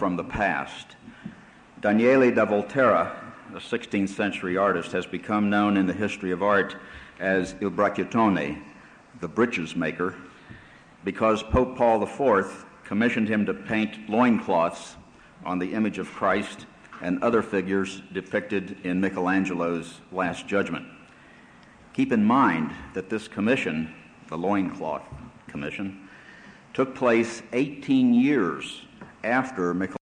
from the past. Daniele da Volterra, a 16th century artist, has become known in the history of art as Il Bracciatone, the breeches maker, because Pope Paul IV commissioned him to paint loincloths on the image of Christ and other figures depicted in Michelangelo's Last Judgment. Keep in mind that this commission, the loincloth commission, took place 18 years after Michelangelo